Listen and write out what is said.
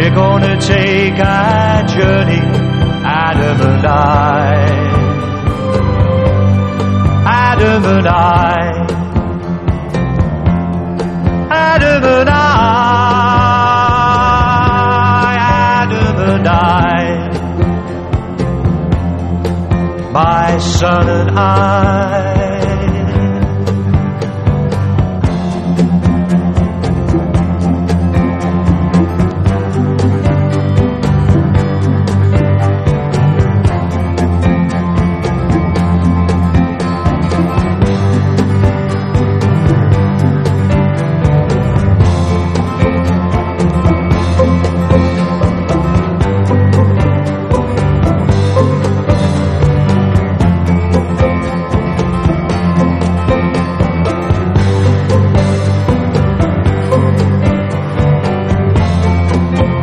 We're gonna take our journey, Adam and I. Adam and I. Adam and I. Adam and I. My son and I.